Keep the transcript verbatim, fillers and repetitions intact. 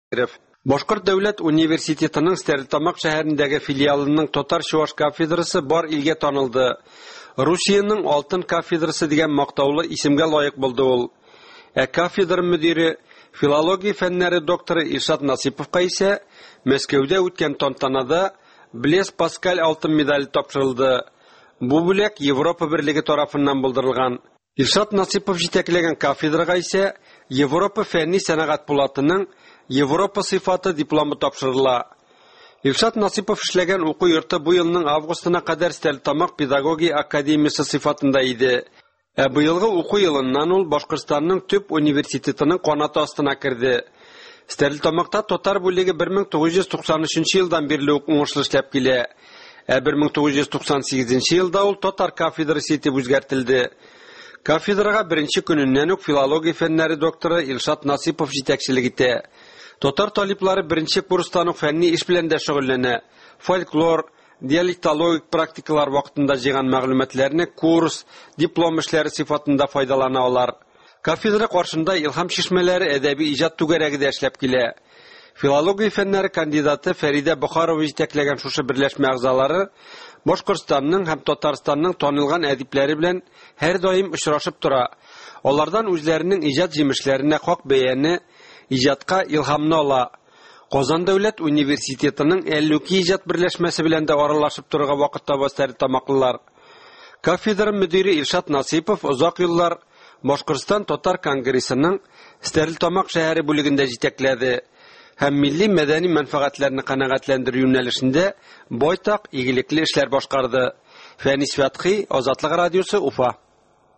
Башкорт дәүләт университетының Стәрлетамак шәһәрендәге филиалының татар-чуаш кафедрасы бар илгә танылды. Русиянең алтын кафедрасы дигән мактаулы исемгә лаек булды ул. Ә кафедра мөдире, филология фәннәре докторы Илшат Насиповка исә Мәскәүдә үткән тантанада Блес Паскаль алтын медале тапшырылды. Бу бүләк Европа Берлеге тарафыннан булдырылган. Илшат Насипов җитәкләгән кафедрага исә Европа фәнни сәнәгать пулатының Европа сыйфаты дипломы тапшырыла. Илшат Насипов эшләгән уку йорты бу елның августына кадәр Стәрлетамак педагогия академиясе сыйфатында иде. Ә быелгы уку елыннан ул Башкортстанның төп университетының канаты астына керде. Стәрлетамакта татар бүлеге бер мең тугыз йөз туксан өченче елдан бирле ук уңышлы эшләп килә. Ә бер мең тугыз йөз туксан сигезенче елда ул татар кафедрасы итеп үзгәртелде. Кафедрага беренче көненнән үк филология фәннәре докторы Илшат Насипов җитәкчелек итә. Татар талиплары беренче курстан ук фәнни эш белән дә шөгыльләнә. Фольклор, диалектологик практикалар вакытында җыйган мәгълүматларны курс, диплом эшләре сыйфатында файдалана алар. Кафедра каршында илһам чишмәләре әдәби иҗат түгәрәгендә эшләп килә. Филология фәннәре кандидаты Фәридә Бохарова җитәкләгән шушы берләшмә әгъзалары Башкортстанның һәм Татарстанның танылган әдипләре белән һәр даим очрашып тора. Алардан үзләренең иҗат җимешләренә хак бәяне, иҗатка илһамны ала. Казан дәүләт университетының Әллүки иҗат берләшмәсе белән дә аралашып торырга вакыт таба Стәрлетамаклылар. Кафедра мөдире Илшат Насипов озак еллар Башкортстан татар конгрессының Стәрлетамак шәһәре бүлегендә җитәкләде һәм милли мәдәни мәнфәгатьләрне канәгатьләндерү юнәлешендә байтак игелекле эшләр башкарды. Фәнис Фәтхи, Азатлык радиосы, Уфа.